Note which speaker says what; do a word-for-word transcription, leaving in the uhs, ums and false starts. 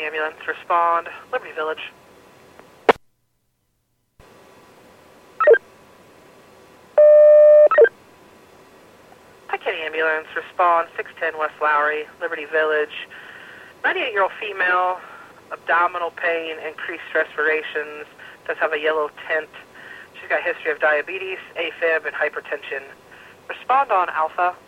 Speaker 1: ambulance. Respond. Liberty Village. Hi, Kitty Ambulance. Respond. six ten West Lowry, Liberty Village. ninety-eight-year-old female, abdominal pain, increased respirations, does have a yellow tint. She's got a history of diabetes, AFib, and hypertension. Respond on Alpha.